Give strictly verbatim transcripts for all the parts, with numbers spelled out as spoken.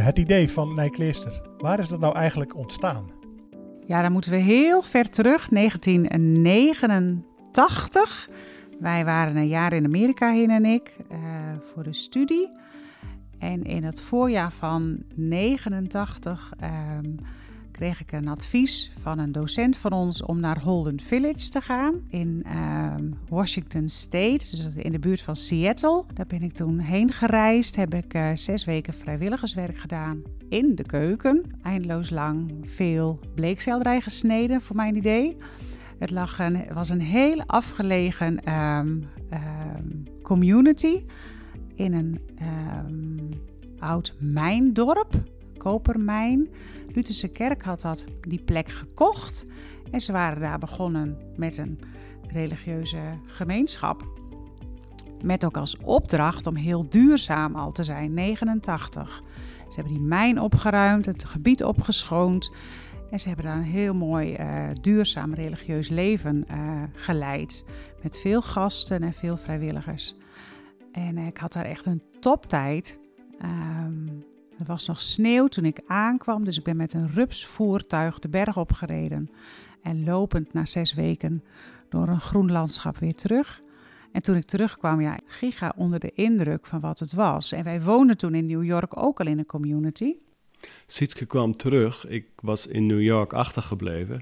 het idee van Nijkleerster, waar is dat nou eigenlijk ontstaan? Ja, dan moeten we heel ver terug, negentien negenentachtig. Wij waren een jaar in Amerika, Hin en ik, uh, voor de studie. En in het voorjaar van negenentachtig um, kreeg ik een advies van een docent van ons om naar Holden Village te gaan in um, Washington State, dus in de buurt van Seattle. Daar ben ik toen heen gereisd, heb ik uh, zes weken vrijwilligerswerk gedaan in de keuken. Eindeloos lang veel bleekselderij gesneden, voor mijn idee. Het lag een, was een heel afgelegen um, um, community in een um, oud mijndorp, kopermijn. Lutherse Kerk had dat, die plek gekocht en ze waren daar begonnen met een religieuze gemeenschap. Met ook als opdracht om heel duurzaam al te zijn, negenentachtig. Ze hebben die mijn opgeruimd, het gebied opgeschoond. En ze hebben daar een heel mooi uh, duurzaam religieus leven uh, geleid. Met veel gasten en veel vrijwilligers. En uh, ik had daar echt een toptijd. Um, er was nog sneeuw toen ik aankwam. Dus ik ben met een rupsvoertuig de berg opgereden. En lopend na zes weken door een groen landschap weer terug. En toen ik terugkwam, ja, giga onder de indruk van wat het was. En wij woonden toen in New York ook al in een community. Sietske kwam terug. Ik was in New York achtergebleven.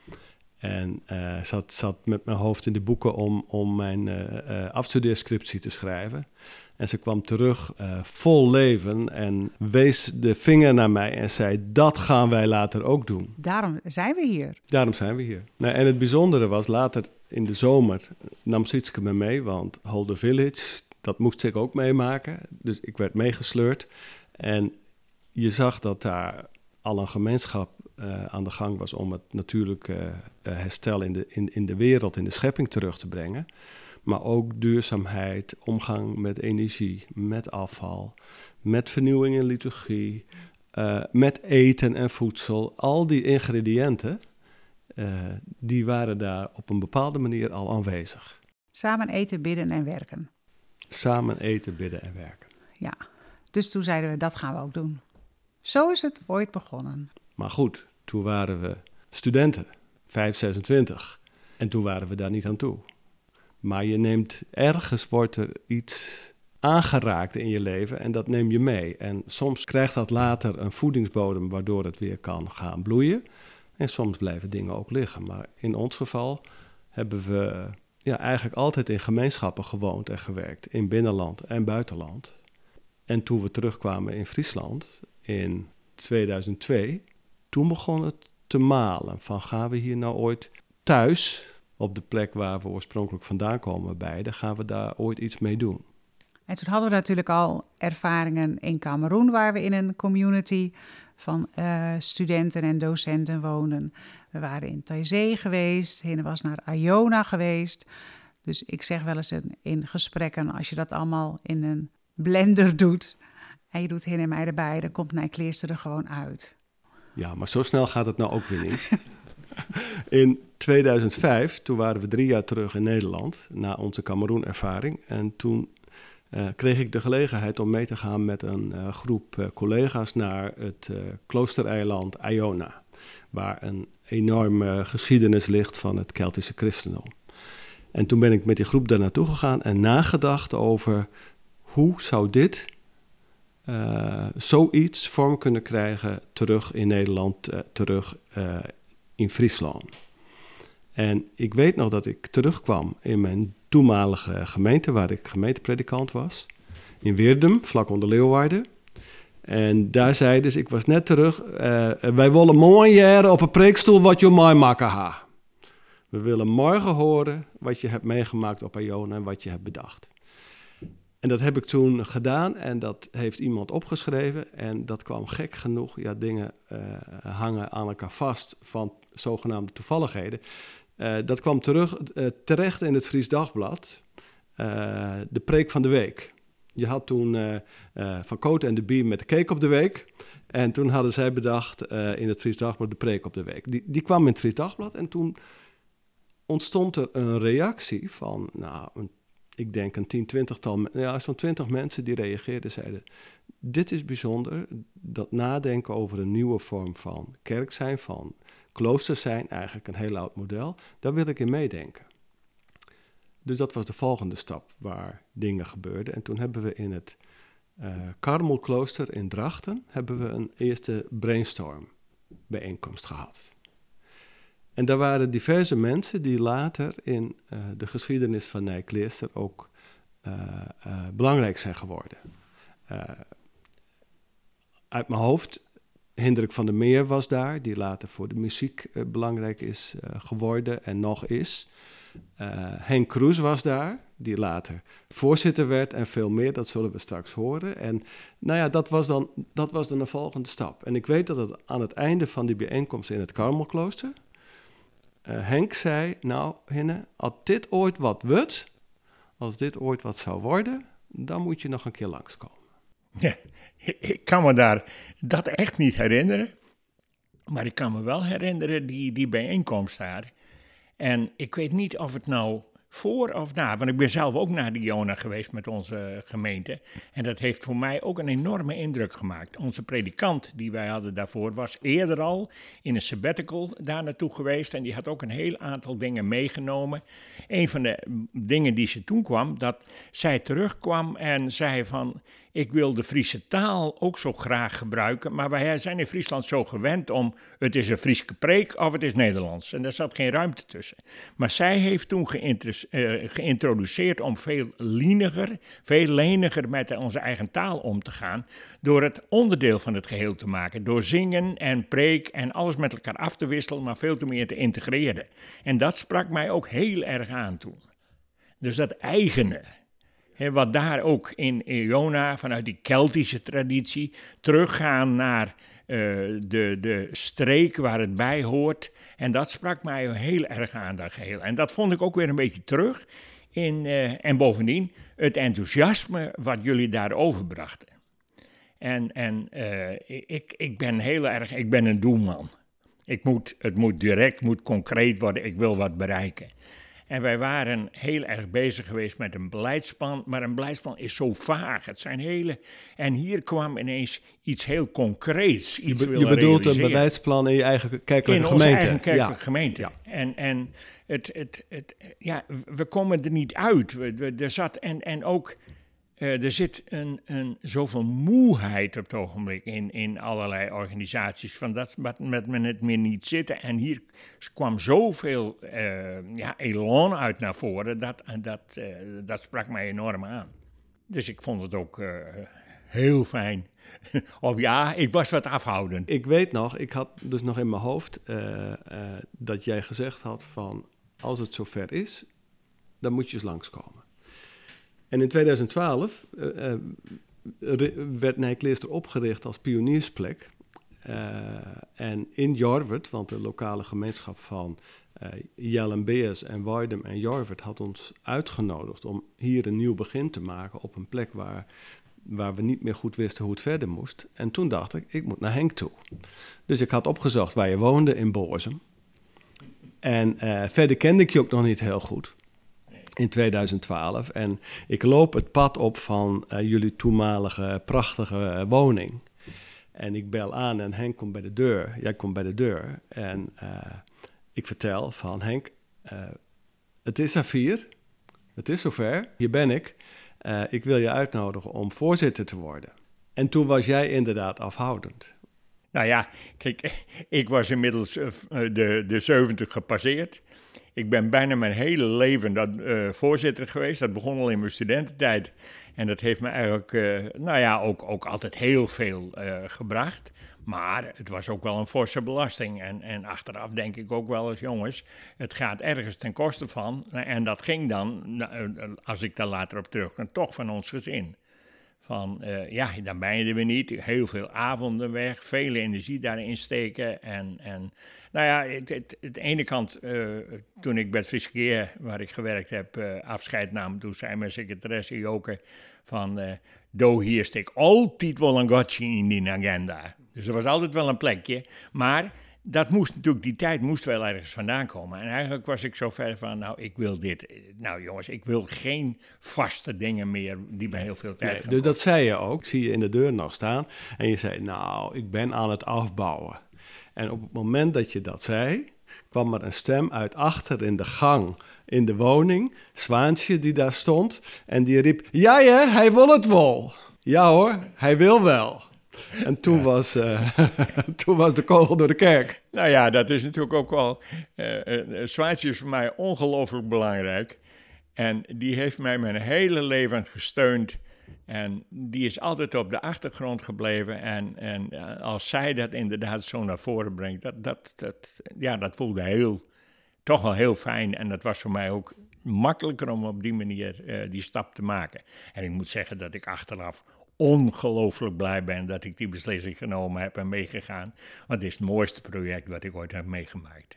En uh, zat, zat met mijn hoofd in de boeken om, om mijn uh, uh, afstudeerscriptie te schrijven. En ze kwam terug uh, vol leven en wees de vinger naar mij en zei, dat gaan wij later ook doen. Daarom zijn we hier. Daarom zijn we hier. Nou, en het bijzondere was, later in de zomer nam Sietske me mee, want Holden Village, dat moest ik ook meemaken. Dus ik werd meegesleurd. En je zag dat daar al een gemeenschap uh, aan de gang was om het natuurlijke uh, herstel in de, in, in de wereld, in de schepping terug te brengen. Maar ook duurzaamheid, omgang met energie, met afval, met vernieuwing in liturgie, uh, met eten en voedsel. Al die ingrediënten, uh, die waren daar op een bepaalde manier al aanwezig. Samen eten, bidden en werken. Samen eten, bidden en werken. Ja, dus toen zeiden we, dat gaan we ook doen. Zo is het ooit begonnen. Maar goed, toen waren we studenten, vijf, zesentwintig. En toen waren we daar niet aan toe. Maar je neemt, ergens wordt er iets aangeraakt in je leven en dat neem je mee. En soms krijgt dat later een voedingsbodem waardoor het weer kan gaan bloeien. En soms blijven dingen ook liggen. Maar in ons geval hebben we ja, eigenlijk altijd in gemeenschappen gewoond en gewerkt. In binnenland en buitenland. En toen we terugkwamen in Friesland in tweeduizend twee, toen begon het te malen. Van gaan we hier nou ooit thuis, op de plek waar we oorspronkelijk vandaan komen beide, gaan we daar ooit iets mee doen? En toen hadden we natuurlijk al ervaringen in Kameroen, waar we in een community van uh, studenten en docenten woonden. We waren in Taizé geweest, Hinne was naar Iona geweest. Dus ik zeg wel eens in, in gesprekken, als je dat allemaal in een blender doet en je doet Hinne en mij erbij, dan komt Nijkleerster er gewoon uit. Ja, maar zo snel gaat het nou ook weer niet. In tweeduizend vijf, toen waren we drie jaar terug in Nederland, na onze Kameroen-ervaring. En toen uh, kreeg ik de gelegenheid om mee te gaan met een uh, groep uh, collega's naar het uh, kloostereiland Iona, waar een enorme geschiedenis ligt van het Keltische christendom. En toen ben ik met die groep daar naartoe gegaan en nagedacht over hoe zou dit, uh, zoiets vorm kunnen krijgen terug in Nederland, uh, terug uh, in Friesland. En ik weet nog dat ik terugkwam in mijn toenmalige gemeente, waar ik gemeentepredikant was, in Weerdum, vlak onder Leeuwarden. En daar zei dus, ik was net terug, uh, wij willen mooi jaren op een preekstoel wat je mooi maken ha. We willen morgen horen wat je hebt meegemaakt op Iona en wat je hebt bedacht. En dat heb ik toen gedaan en dat heeft iemand opgeschreven. En dat kwam gek genoeg. Ja, dingen uh, hangen aan elkaar vast van zogenaamde toevalligheden. Uh, dat kwam terug, uh, terecht in het Fries Dagblad. Uh, de preek van de week. Je had toen uh, uh, Van Cote en de Bie met de cake op de week. En toen hadden zij bedacht uh, in het Fries Dagblad de preek op de week. Die, die kwam in het Fries Dagblad en toen ontstond er een reactie van nou, een ik denk een tien, twintigtal, ja, zo'n twintig mensen die reageerden, zeiden, dit is bijzonder, dat nadenken over een nieuwe vorm van kerk zijn, van kloosters zijn, eigenlijk een heel oud model, daar wil ik in meedenken. Dus dat was de volgende stap waar dingen gebeurden. En toen hebben we in het uh, Karmelklooster in Drachten hebben we een eerste brainstorm bijeenkomst gehad. En daar waren diverse mensen die later in uh, de geschiedenis van Nijkleester ook uh, uh, belangrijk zijn geworden. Uh, uit mijn hoofd, Hendrik van der Meer was daar, die later voor de muziek uh, belangrijk is uh, geworden en nog is. Uh, Henk Kroes was daar, die later voorzitter werd en veel meer, dat zullen we straks horen. En nou ja, dat was dan, dat was dan een volgende stap. En ik weet dat het aan het einde van die bijeenkomst in het Karmelklooster, uh, Henk zei, nou Hinne, als dit ooit wat wordt, als dit ooit wat zou worden, dan moet je nog een keer langskomen. Ja, ik kan me daar dat echt niet herinneren, maar ik kan me wel herinneren die, die bijeenkomst daar. En ik weet niet of het nou voor of na, want ik ben zelf ook naar Diona geweest met onze gemeente. En dat heeft voor mij ook een enorme indruk gemaakt. Onze predikant die wij hadden daarvoor was eerder al in een sabbatical daar naartoe geweest. En die had ook een heel aantal dingen meegenomen. Een van de dingen die ze toen kwam, dat zij terugkwam en zei van, ik wil de Friese taal ook zo graag gebruiken, maar wij zijn in Friesland zo gewend om, het is een Frieske preek of het is Nederlands. En daar zat geen ruimte tussen. Maar zij heeft toen geïntru- uh, geïntroduceerd om veel leniger, veel leniger met onze eigen taal om te gaan, door het onderdeel van het geheel te maken. Door zingen en preek en alles met elkaar af te wisselen, maar veel te meer te integreren. En dat sprak mij ook heel erg aan toen. Dus dat eigene. He, wat daar ook in Iona, vanuit die Keltische traditie, teruggaan naar uh, de, de streek waar het bij hoort. En dat sprak mij heel erg aan, dat geheel. En dat vond ik ook weer een beetje terug. In, uh, en bovendien het enthousiasme wat jullie daar overbrachten. En, en uh, ik, ik ben heel erg, ik ben een doelman. Ik moet, het moet direct, moet concreet worden, ik wil wat bereiken. En wij waren heel erg bezig geweest met een beleidsplan, maar een beleidsplan is zo vaag. Het zijn hele... En hier kwam ineens iets heel concreets. Iets je, be, je bedoelt realiseren. Een beleidsplan in je eigen kerkelijke in gemeente. In onze eigen kerkelijke ja. gemeente. Ja. En, en het, het, het, ja, we komen er niet uit. We, we, er zat, en, en ook... Uh, er zit een, een, zoveel moeheid op het ogenblik in, in allerlei organisaties, van dat met men het meer niet zitten. En hier kwam zoveel uh, ja, elan uit naar voren, dat, dat, uh, dat sprak mij enorm aan. Dus ik vond het ook uh, heel fijn. Of ja, ik was wat afhoudend. Ik weet nog, ik had dus nog in mijn hoofd uh, uh, dat jij gezegd had van, als het zover is, dan moet je eens langskomen. En in tweeduizend twaalf uh, uh, werd Nijkleester opgericht als pioniersplek. Uh, en in Jorwert, want de lokale gemeenschap van uh, Jellenbeers en Woidum en Jorwert had ons uitgenodigd om hier een nieuw begin te maken op een plek waar, waar we niet meer goed wisten hoe het verder moest. En toen dacht ik, ik moet naar Henk toe. Dus ik had opgezocht waar je woonde in Borsum. En uh, verder kende ik je ook nog niet heel goed. In tweeduizend twaalf. En ik loop het pad op van uh, jullie toenmalige prachtige uh, woning. En ik bel aan en Henk komt bij de deur. Jij komt bij de deur. En uh, ik vertel van Henk, uh, het is A vier. Het is zover. Hier ben ik. Uh, ik wil je uitnodigen om voorzitter te worden. En toen was jij inderdaad afhoudend. Nou ja, kijk, ik was inmiddels uh, de, de zeventig gepasseerd. Ik ben bijna mijn hele leven dat, uh, voorzitter geweest. Dat begon al in mijn studententijd. En dat heeft me eigenlijk, uh, nou ja, ook, ook altijd heel veel uh, gebracht. Maar het was ook wel een forse belasting. En, en achteraf denk ik ook wel eens, jongens, het gaat ergens ten koste van. En dat ging dan, als ik daar later op terugkom, toch van ons gezin. Van, uh, ja, dan ben je er weer niet. Heel veel avonden weg, veel energie daarin steken. En, en nou ja, het, het, het ene kant, uh, toen ik bij het Friese Keer, waar ik gewerkt heb, uh, afscheid nam, toen zei mijn secretaresse Joke van, uh, do hier steek altijd wel een gotje in die agenda. Dus er was altijd wel een plekje. Maar dat moest natuurlijk, die tijd moest wel ergens vandaan komen. En eigenlijk was ik zo ver van, nou, ik wil dit. Nou jongens, ik wil geen vaste dingen meer die mij heel veel tijd Nee, gaan dus dat kosten. zei je ook, zie je in de deur nog staan. En je zei, nou, ik ben aan het afbouwen. En op het moment dat je dat zei, kwam er een stem uit achter in de gang in de woning. Zwaantje die daar stond. En die riep, ja hè, hij wil het wel. Ja hoor, hij wil wel. En toen, ja. was, uh, toen was de kogel door de kerk. Nou ja, dat is natuurlijk ook wel... Uh, uh, Zwaantje is voor mij ongelooflijk belangrijk. En die heeft mij mijn hele leven gesteund. En die is altijd op de achtergrond gebleven. En, en als zij dat inderdaad zo naar voren brengt, dat, dat, dat, ja, dat voelde heel, toch wel heel fijn. En dat was voor mij ook makkelijker om op die manier uh, die stap te maken. En ik moet zeggen dat ik achteraf ongelooflijk blij ben dat ik die beslissing genomen heb en meegegaan. Want het is het mooiste project wat ik ooit heb meegemaakt.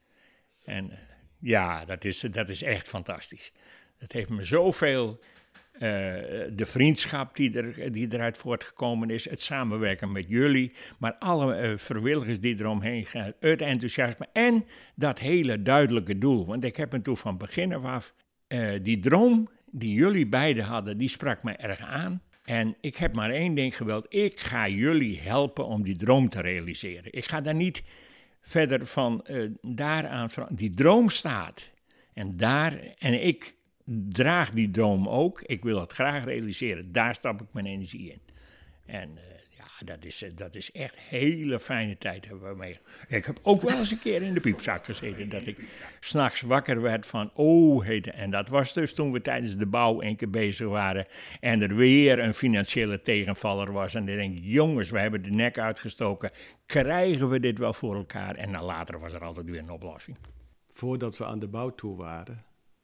En uh, ja, dat is, dat is echt fantastisch. Dat heeft me zoveel... Uh, de vriendschap die, er, die eruit voortgekomen is, het samenwerken met jullie, maar alle uh, vrijwilligers die eromheen gaan, het enthousiasme en dat hele duidelijke doel. Want ik heb me toen van begin af, uh, die droom die jullie beiden hadden, die sprak mij erg aan. En ik heb maar één ding gewild, ik ga jullie helpen om die droom te realiseren. Ik ga daar niet verder van uh, daaraan, die droom staat en daar, en ik draag die droom ook. Ik wil het graag realiseren. Daar stap ik mijn energie in. En uh, ja, dat is, dat is echt hele fijne tijd hebben we mee. Ik heb ook wel eens een keer in de piepzak gezeten. Dat ik 's nachts wakker werd van, oh, heet. En dat was dus toen we tijdens de bouw een keer bezig waren. En er weer een financiële tegenvaller was. En dan denk ik, jongens, we hebben de nek uitgestoken. Krijgen we dit wel voor elkaar? En dan later was er altijd weer een oplossing. Voordat we aan de bouw toe waren...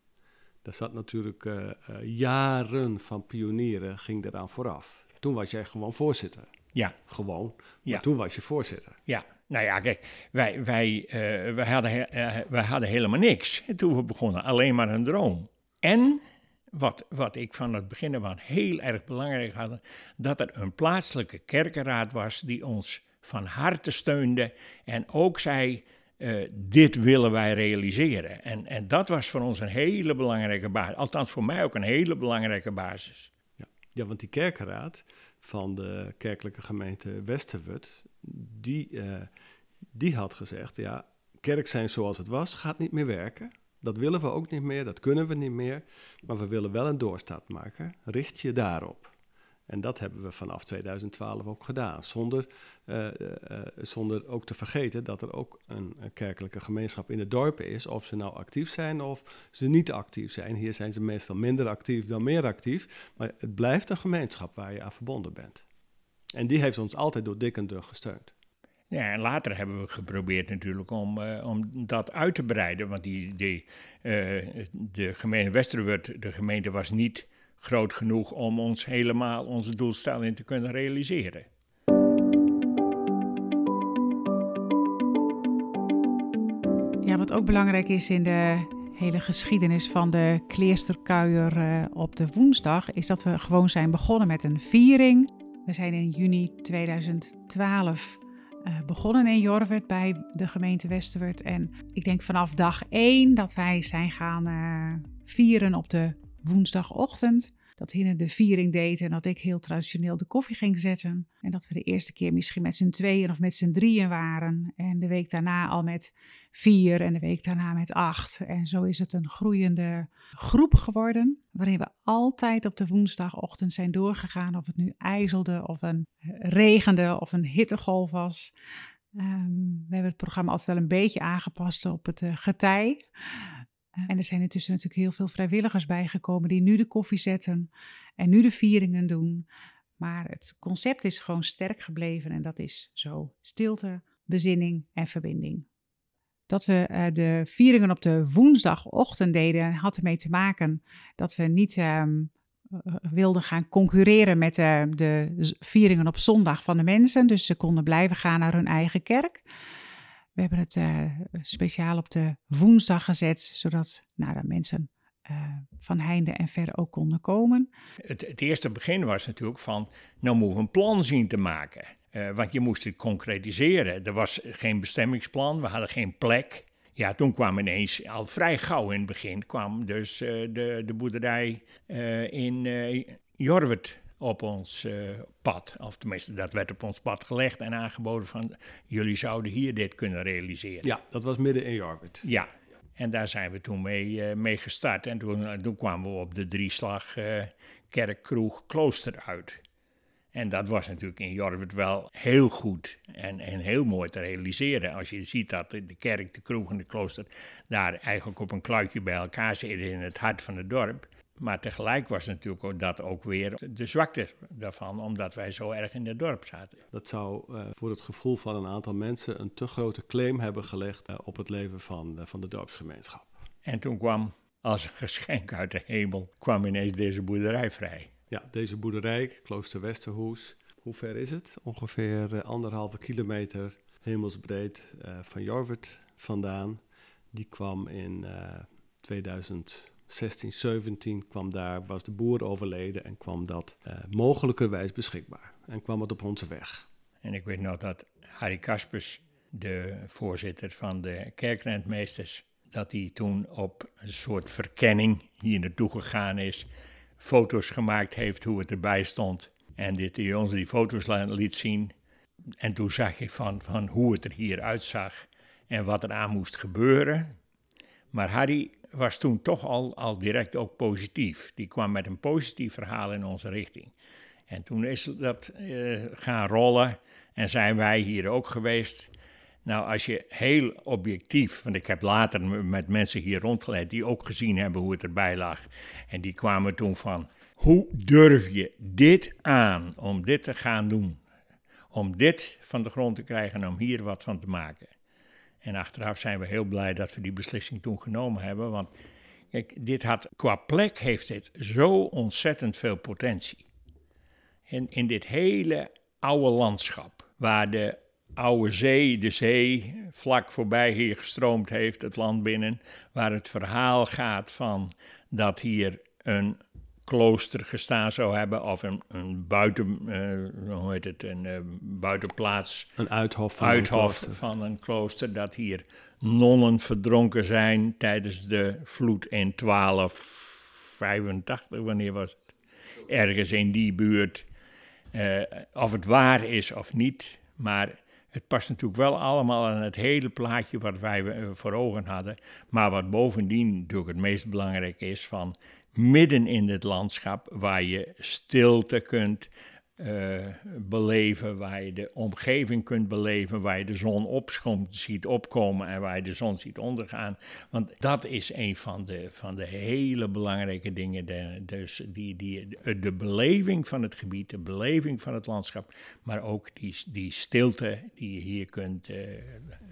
Daar zat natuurlijk uh, uh, jaren van pionieren, ging eraan vooraf. Toen was jij gewoon voorzitter. Ja. Gewoon, maar ja. toen was je voorzitter. Ja, nou ja, kijk, wij, wij, uh, wij, hadden, uh, wij hadden helemaal niks toen we begonnen. Alleen maar een droom. En, wat, wat ik van het begin af aan heel erg belangrijk had, dat er een plaatselijke kerkenraad was die ons van harte steunde en ook zei... Uh, dit willen wij realiseren. En, en dat was voor ons een hele belangrijke basis. Althans voor mij ook een hele belangrijke basis. Ja, ja want die kerkenraad van de kerkelijke gemeente Westerwerd... Die, uh, die had gezegd, ja, kerk zijn zoals het was gaat niet meer werken. Dat willen we ook niet meer, dat kunnen we niet meer. Maar we willen wel een doorstart maken. Richt je daarop. En dat hebben we vanaf tweeduizend twaalf ook gedaan. Zonder, uh, uh, zonder ook te vergeten dat er ook een, een kerkelijke gemeenschap in de dorpen is. Of ze nou actief zijn of ze niet actief zijn. Hier zijn ze meestal minder actief dan meer actief. Maar het blijft een gemeenschap waar je aan verbonden bent. En die heeft ons altijd door dik en dun gesteund. Ja, en later hebben we geprobeerd natuurlijk om, uh, om dat uit te breiden. Want die, die, uh, de gemeente Westerwerd, de gemeente was niet... groot genoeg om ons helemaal onze doelstelling te kunnen realiseren. Ja, wat ook belangrijk is in de hele geschiedenis van de Kleersterkuier uh, op de woensdag, is dat we gewoon zijn begonnen met een viering. We zijn in juni tweeduizend twaalf uh, begonnen in Jorwerd bij de gemeente Westerwerd. En ik denk vanaf dag één dat wij zijn gaan uh, vieren op de woensdagochtend. Dat Hine de viering deed en dat ik heel traditioneel de koffie ging zetten. En dat we de eerste keer misschien met z'n tweeën of met z'n drieën waren. En de week daarna al met vier en de week daarna met acht. En zo is het een groeiende groep geworden. Waarin we altijd op de woensdagochtend zijn doorgegaan. Of het nu ijzelde of een regende of een hittegolf was. Um, we hebben het programma altijd wel een beetje aangepast op het uh, getij. En er zijn intussen natuurlijk heel veel vrijwilligers bijgekomen die nu de koffie zetten en nu de vieringen doen. Maar het concept is gewoon sterk gebleven en dat is zo stilte, bezinning en verbinding. Dat we uh, de vieringen op de woensdagochtend deden had ermee te maken dat we niet uh, wilden gaan concurreren met uh, de vieringen op zondag van de mensen. Dus ze konden blijven gaan naar hun eigen kerk. We hebben het uh, speciaal op de woensdag gezet, zodat nou, de mensen uh, van heinde en ver ook konden komen. Het, het eerste begin was natuurlijk van, nou moeten we een plan zien te maken. Uh, want je moest het concretiseren. Er was geen bestemmingsplan, we hadden geen plek. Ja, toen kwam ineens, al vrij gauw in het begin, kwam dus uh, de, de boerderij uh, in uh, Jorwert op ons uh, pad. Of tenminste, dat werd op ons pad gelegd en aangeboden van, jullie zouden hier dit kunnen realiseren. Ja, dat was midden in Jorwert. Ja, en daar zijn we toen mee, uh, mee gestart. En toen, uh, toen kwamen we op de drieslag uh, kerk, kroeg, klooster uit. En dat was natuurlijk in Jorwert wel heel goed en, en heel mooi te realiseren. Als je ziet dat de kerk, de kroeg en de klooster daar eigenlijk op een kluitje bij elkaar zitten in het hart van het dorp. Maar tegelijk was natuurlijk ook dat ook weer de zwakte daarvan, omdat wij zo erg in het dorp zaten. Dat zou uh, voor het gevoel van een aantal mensen een te grote claim hebben gelegd uh, op het leven van, uh, van de dorpsgemeenschap. En toen kwam, als een geschenk uit de hemel, kwam ineens deze boerderij vrij. Ja, deze boerderij, Klooster Westerhoes, hoe ver is het? Ongeveer uh, anderhalve kilometer hemelsbreed uh, van Jorwert vandaan. Die kwam in uh, tweeduizend zestien, zeventien, kwam daar, was de boer overleden en kwam dat uh, mogelijkerwijs beschikbaar. En kwam het op onze weg. En ik weet nog dat Harry Kaspers, de voorzitter van de kerkrentmeesters, dat hij toen op een soort verkenning hier naartoe gegaan is, foto's gemaakt heeft hoe het erbij stond. En dit, die ons die foto's liet zien. En toen zag je van, van hoe het er hier uitzag en wat er aan moest gebeuren. Maar Harry was toen toch al, al direct ook positief. Die kwam met een positief verhaal in onze richting. En toen is dat uh, gaan rollen en zijn wij hier ook geweest. Nou, als je heel objectief, want ik heb later met mensen hier rondgeleid die ook gezien hebben hoe het erbij lag. En die kwamen toen van, hoe durf je dit aan om dit te gaan doen? Om dit van de grond te krijgen en om hier wat van te maken. En achteraf zijn we heel blij dat we die beslissing toen genomen hebben. Want kijk, dit had, qua plek heeft dit zo ontzettend veel potentie. In, in dit hele oude landschap, waar de oude zee, de zee, vlak voorbij hier gestroomd heeft, het land binnen, waar het verhaal gaat van dat hier een klooster gestaan zou hebben, of een, een buiten, uh, hoe heet het, een uh, buitenplaats, een uithof, van, uithof een van een klooster, dat hier nonnen verdronken zijn tijdens de vloed in twaalf vijfentachtig, wanneer was het? Ergens in die buurt. Uh, of het waar is of niet, maar het past natuurlijk wel allemaal aan het hele plaatje wat wij voor ogen hadden. Maar wat bovendien natuurlijk het meest belangrijk is, van midden in het landschap waar je stilte kunt uh, beleven, waar je de omgeving kunt beleven, waar je de zon opkomt, ziet opkomen en waar je de zon ziet ondergaan. Want dat is een van de, van de hele belangrijke dingen. De, dus die, die, de beleving van het gebied, de beleving van het landschap, maar ook die, die stilte die je hier kunt uh, uh,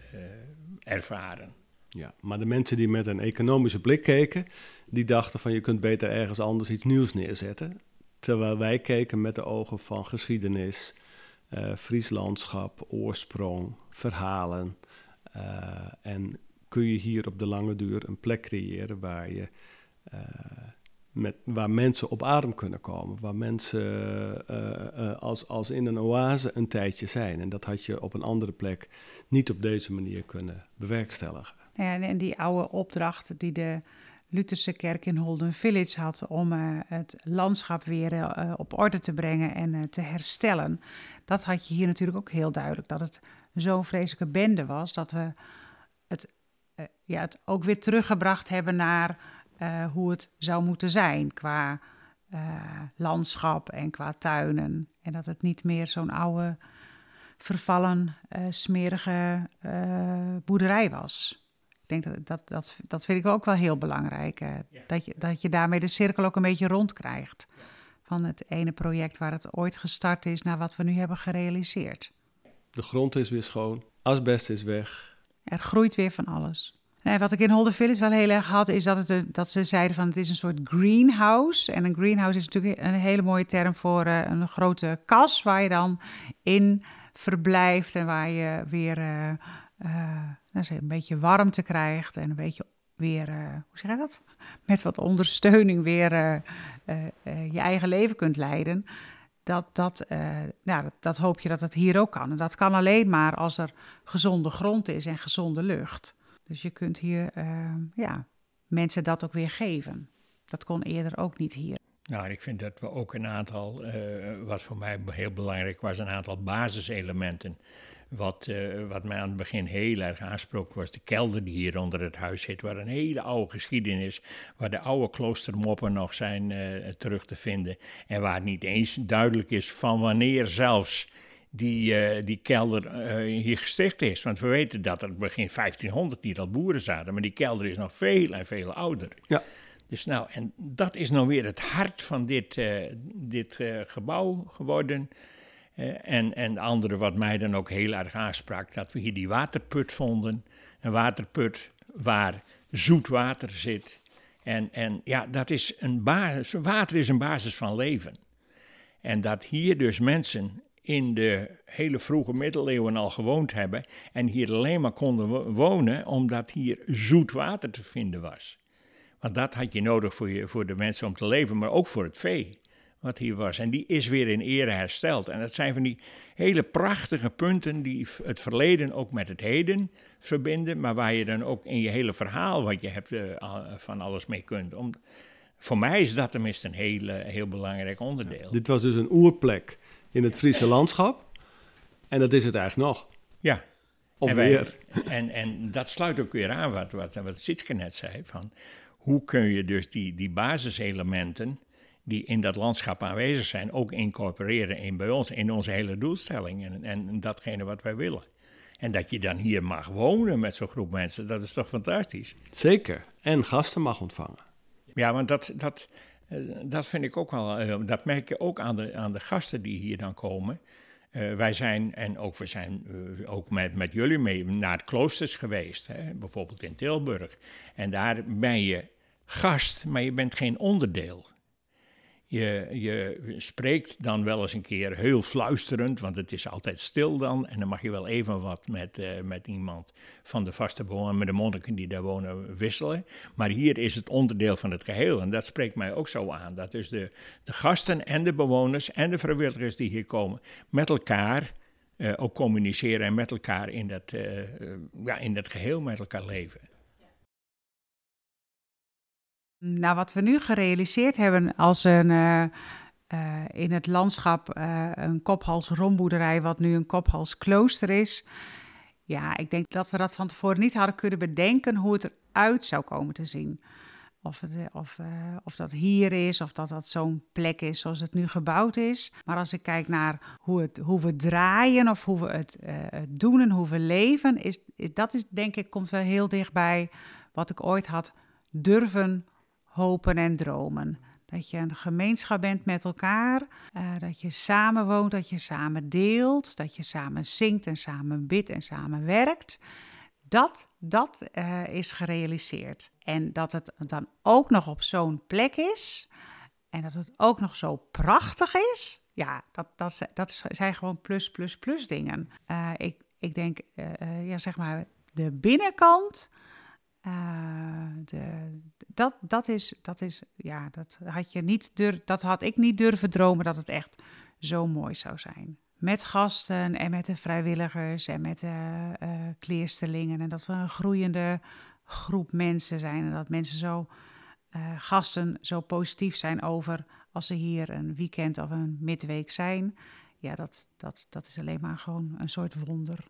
ervaren. Ja, maar de mensen die met een economische blik keken, die dachten van je kunt beter ergens anders iets nieuws neerzetten. Terwijl wij keken met de ogen van geschiedenis, uh, Fries landschap, oorsprong, verhalen. Uh, en kun je hier op de lange duur een plek creëren waar, je, uh, met, waar mensen op adem kunnen komen. Waar mensen uh, uh, als, als in een oase een tijdje zijn. En dat had je op een andere plek niet op deze manier kunnen bewerkstelligen. Ja, en die oude opdracht die de Lutherse kerk in Holden Village had om uh, het landschap weer uh, op orde te brengen en uh, te herstellen. Dat had je hier natuurlijk ook heel duidelijk. Dat het zo'n vreselijke bende was dat we het, uh, ja, het ook weer teruggebracht hebben naar uh, hoe het zou moeten zijn qua uh, landschap en qua tuinen. En dat het niet meer zo'n oude, vervallen, uh, smerige uh, boerderij was. Ik denk dat, dat, dat, dat vind ik ook wel heel belangrijk. Uh, ja. dat, je, dat je daarmee de cirkel ook een beetje rond krijgt. Ja. Van het ene project waar het ooit gestart is naar wat we nu hebben gerealiseerd. De grond is weer schoon, asbest is weg. Er groeit weer van alles. En wat ik in Holden Village wel heel erg had, is dat, het, dat ze zeiden van het is een soort greenhouse. En een greenhouse is natuurlijk een hele mooie term voor uh, een grote kas waar je dan in verblijft en waar je weer uh, uh, nou, een beetje warmte krijgt en een beetje weer, uh, hoe zeg je dat? Met wat ondersteuning weer uh, uh, uh, je eigen leven kunt leiden. dat, dat, uh, nou, dat, dat hoop je dat het hier ook kan. En dat kan alleen maar als er gezonde grond is en gezonde lucht. Dus je kunt hier uh, ja, mensen dat ook weer geven. Dat kon eerder ook niet hier. Nou, ik vind dat we ook een aantal, uh, wat voor mij heel belangrijk was, een aantal basiselementen. Wat, uh, wat mij aan het begin heel erg aansprak, was de kelder die hier onder het huis zit, waar een hele oude geschiedenis, waar de oude kloostermoppen nog zijn uh, terug te vinden. En waar niet eens duidelijk is van wanneer zelfs die, uh, die kelder uh, hier gesticht is. Want we weten dat er begin vijftienhonderd hier al boeren zaten, maar die kelder is nog veel en veel ouder. Ja. Dus nou, en dat is nou weer het hart van dit, uh, dit uh, gebouw geworden. Uh, en, en de andere wat mij dan ook heel erg aansprak, dat we hier die waterput vonden. Een waterput waar zoet water zit. En, en ja, dat is een basis, water is een basis van leven. En dat hier dus mensen in de hele vroege middeleeuwen al gewoond hebben en hier alleen maar konden wonen omdat hier zoet water te vinden was. Want dat had je nodig voor, je, voor de mensen om te leven, maar ook voor het vee wat hier was. En die is weer in ere hersteld. En dat zijn van die hele prachtige punten die het verleden ook met het heden verbinden, maar waar je dan ook in je hele verhaal wat je hebt uh, van alles mee kunt. Om, voor mij is dat tenminste een heel, heel belangrijk onderdeel. Ja, dit was dus een oerplek in het Friese landschap. En dat is het eigenlijk nog. Ja. Of en, weer. Wij, en, en dat sluit ook weer aan wat, wat, wat Sietske net zei. Van hoe kun je dus die, die basiselementen die in dat landschap aanwezig zijn, ook incorporeren in bij ons, in onze hele doelstelling en, en datgene wat wij willen. En dat je dan hier mag wonen met zo'n groep mensen, dat is toch fantastisch? Zeker. En gasten mag ontvangen. Ja, want dat, dat, dat vind ik ook wel, dat merk je ook aan de, aan de gasten die hier dan komen. Uh, wij zijn, en ook we zijn uh, ook met, met jullie mee naar het kloosters geweest, hè, bijvoorbeeld in Tilburg. En daar ben je gast, maar je bent geen onderdeel. Je, je spreekt dan wel eens een keer heel fluisterend, want het is altijd stil dan. En dan mag je wel even wat met, uh, met iemand van de vaste bewoners, met de monniken die daar wonen, wisselen. Maar hier is het onderdeel van het geheel. En dat spreekt mij ook zo aan. Dat dus de, de gasten en de bewoners en de vrijwilligers die hier komen met elkaar uh, ook communiceren en met elkaar in dat, uh, uh, ja, in dat geheel met elkaar leven. Nou, wat we nu gerealiseerd hebben als een, uh, uh, in het landschap uh, een kophals-romboerderij, wat nu een kophals-klooster is. Ja, ik denk dat we dat van tevoren niet hadden kunnen bedenken hoe het eruit zou komen te zien. Of, het, of, uh, of dat hier is, of dat dat zo'n plek is zoals het nu gebouwd is. Maar als ik kijk naar hoe, het, hoe we draaien of hoe we het uh, doen en hoe we leven, is, is, dat is denk ik, komt wel heel dichtbij wat ik ooit had durven hopen en dromen. Dat je een gemeenschap bent met elkaar, uh, dat je samen woont, dat je samen deelt, dat je samen zingt en samen bidt en samen werkt. Dat, dat uh, is gerealiseerd. En dat het dan ook nog op zo'n plek is en dat het ook nog zo prachtig is, ja, dat, dat, dat zijn gewoon plus, plus, plus dingen. Uh, ik, ik denk, uh, uh, ja, zeg maar, de binnenkant. Uh, de, dat, dat, is, dat is, ja, dat had je niet durf, dat had ik niet durven dromen dat het echt zo mooi zou zijn. Met gasten en met de vrijwilligers en met de uh, kleersterlingen. En dat we een groeiende groep mensen zijn. En dat mensen zo, uh, gasten zo positief zijn over als ze hier een weekend of een midweek zijn. Ja, dat, dat, dat is alleen maar gewoon een soort wonder.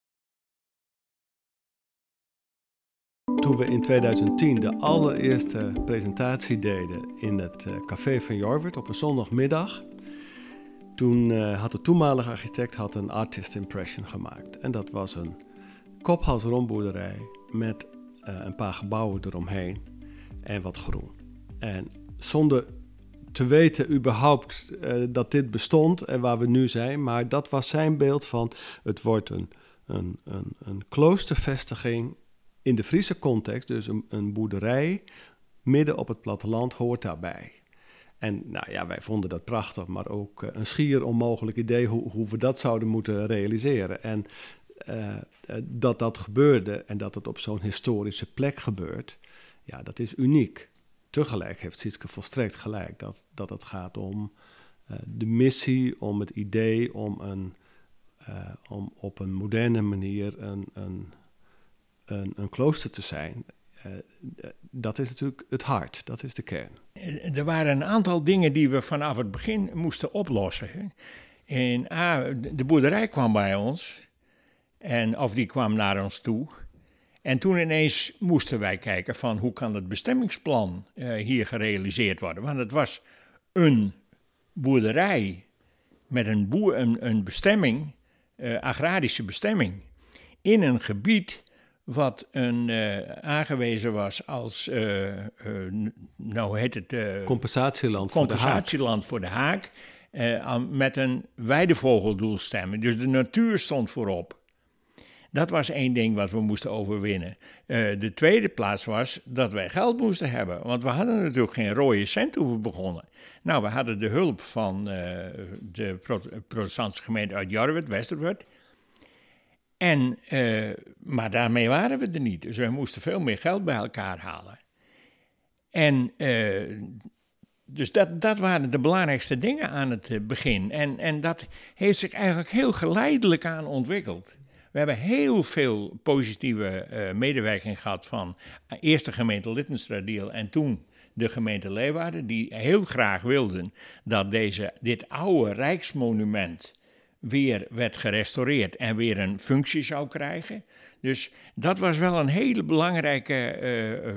Toen we in tweeduizend tien de allereerste presentatie deden in het uh, café van Jorwert op een zondagmiddag, toen uh, had de toenmalige architect had een artist impression gemaakt. En dat was een kophals-romboerderij met uh, een paar gebouwen eromheen en wat groen. En zonder te weten überhaupt uh, dat dit bestond en waar we nu zijn, maar dat was zijn beeld van het wordt een, een, een, een kloostervestiging in de Friese context, dus een, een boerderij midden op het platteland hoort daarbij. En nou ja, wij vonden dat prachtig, maar ook uh, een schier onmogelijk idee hoe, hoe we dat zouden moeten realiseren. En uh, uh, dat dat gebeurde en dat het op zo'n historische plek gebeurt, ja, dat is uniek. Tegelijk heeft Sietske volstrekt gelijk dat, dat het gaat om uh, de missie, om het idee om, een, uh, om op een moderne manier een, een, een, een klooster te zijn. Uh, dat is natuurlijk het hart, dat is de kern. Er waren een aantal dingen die we vanaf het begin moesten oplossen. Hè? En, ah, de boerderij kwam bij ons, en, of die kwam naar ons toe. En toen ineens moesten wij kijken van hoe kan het bestemmingsplan uh, hier gerealiseerd worden. Want het was een boerderij met een, boer, een, een bestemming, uh, agrarische bestemming, in een gebied wat een, uh, aangewezen was als, uh, uh, nou hoe heet het? Uh, compensatieland, compensatieland voor de Haak. Voor de Haak uh, met een weidevogeldoelstemming. Dus de natuur stond voorop. Dat was één ding wat we moesten overwinnen. Uh, de tweede plaats was dat wij geld moesten hebben. Want we hadden natuurlijk geen rode cent toen we begonnen. Nou, we hadden de hulp van uh, de protestantse gemeente uit Jorwert, Westerwert. En, uh, maar daarmee waren we er niet. Dus we moesten veel meer geld bij elkaar halen. En uh, dus dat, dat waren de belangrijkste dingen aan het begin. En, en dat heeft zich eigenlijk heel geleidelijk aan ontwikkeld. We hebben heel veel positieve uh, medewerking gehad van uh, eerst de gemeente Littenstradiel en toen de gemeente Leeuwarden, die heel graag wilden dat deze, dit oude rijksmonument weer werd gerestaureerd en weer een functie zou krijgen. Dus dat was wel een hele belangrijke uh,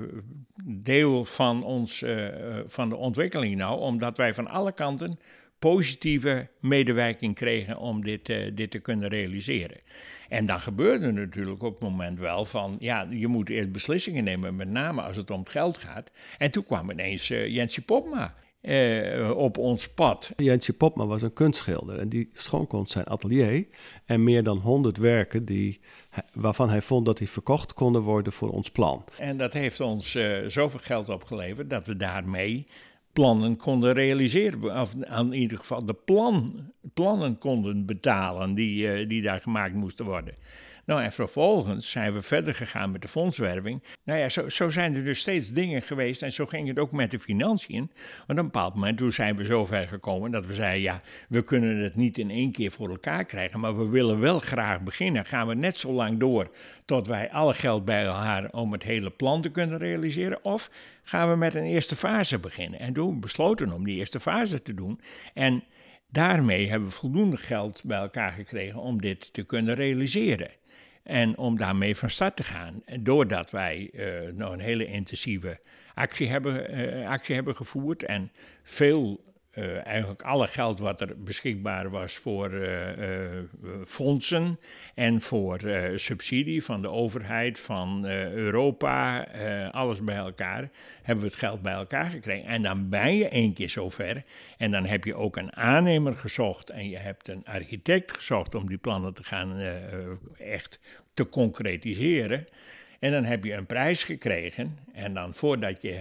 deel van, ons, uh, van de ontwikkeling nou, omdat wij van alle kanten positieve medewerking kregen om dit, uh, dit te kunnen realiseren. En dan gebeurde natuurlijk op het moment wel van, ja, je moet eerst beslissingen nemen, met name als het om het geld gaat. En toen kwam ineens uh, Jensje Popma uh, op ons pad. Jensje Popma was een kunstschilder en die schonk ons zijn atelier en meer dan honderd werken die, waarvan hij vond dat die verkocht konden worden voor ons plan. En dat heeft ons uh, zoveel geld opgeleverd dat we daarmee plannen konden realiseren, of in ieder geval de plan, plannen konden betalen die, uh, die daar gemaakt moesten worden. Nou, en vervolgens zijn we verder gegaan met de fondswerving. Nou ja, zo, zo zijn er dus steeds dingen geweest en zo ging het ook met de financiën. Want op een bepaald moment, toen zijn we zo ver gekomen dat we zeiden, ja, we kunnen het niet in één keer voor elkaar krijgen, maar we willen wel graag beginnen. Gaan we net zo lang door tot wij alle geld bij elkaar om het hele plan te kunnen realiseren, of gaan we met een eerste fase beginnen? En toen besloten om die eerste fase te doen. En daarmee hebben we voldoende geld bij elkaar gekregen om dit te kunnen realiseren. En om daarmee van start te gaan. Doordat wij uh, nou een hele intensieve actie hebben, uh, actie hebben gevoerd. En veel, uh, eigenlijk alle geld wat er beschikbaar was voor uh, uh, fondsen. En voor uh, subsidie van de overheid, van uh, Europa, uh, alles bij elkaar. Hebben we het geld bij elkaar gekregen. En dan ben je één keer zover. En dan heb je ook een aannemer gezocht. En je hebt een architect gezocht om die plannen te gaan uh, echt te concretiseren. En dan heb je een prijs gekregen. En dan voordat je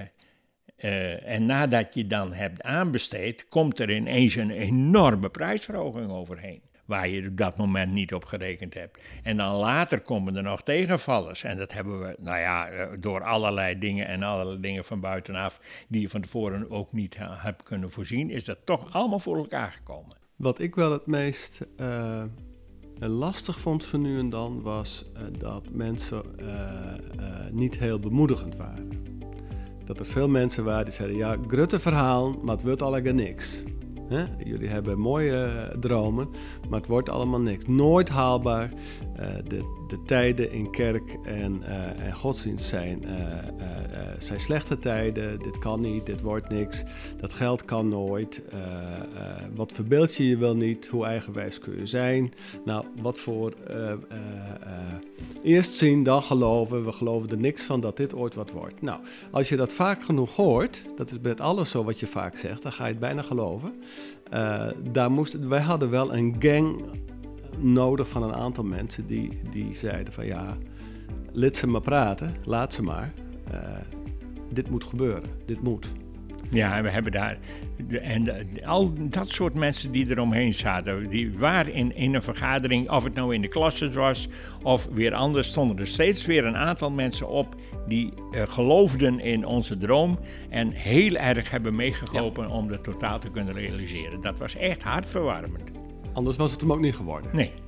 uh, en nadat je dan hebt aanbesteed, komt er ineens een enorme prijsverhoging overheen. Waar je op dat moment niet op gerekend hebt. En dan later komen er nog tegenvallers. En dat hebben we, nou ja, door allerlei dingen en allerlei dingen van buitenaf, die je van tevoren ook niet ha- hebt kunnen voorzien, is dat toch allemaal voor elkaar gekomen. Wat ik wel het meest uh, lastig vond van nu en dan, was uh, dat mensen uh, uh, niet heel bemoedigend waren. Dat er veel mensen waren die zeiden, ja, grutte verhaal, maar het wordt allemaal niks. He? Jullie hebben mooie uh, dromen, maar het wordt allemaal niks. Nooit haalbaar. Uh, de, de tijden in kerk en, uh, en godsdienst zijn, uh, uh, uh, zijn slechte tijden. Dit kan niet, dit wordt niks. Dat geld kan nooit. Uh, uh, wat verbeeld je je wel niet? Hoe eigenwijs kun je zijn? Nou, wat voor... Uh, uh, uh, eerst zien, dan geloven. We geloven er niks van dat dit ooit wat wordt. Nou, als je dat vaak genoeg hoort, dat is met alles zo wat je vaak zegt, dan ga je het bijna geloven. Uh, daar moest, wij hadden wel een gang nodig van een aantal mensen die, die zeiden van ja, laat ze maar praten, laat ze maar. Uh, dit moet gebeuren, dit moet. Ja, we hebben daar... De, en de, al dat soort mensen die eromheen zaten, die waren in, in een vergadering, of het nou in de klasse was of weer anders, stonden er steeds weer een aantal mensen op die uh, geloofden in onze droom en heel erg hebben meegeholpen ja. om dat totaal te kunnen realiseren. Dat was echt hartverwarmend. Anders was het hem ook niet geworden. Nee.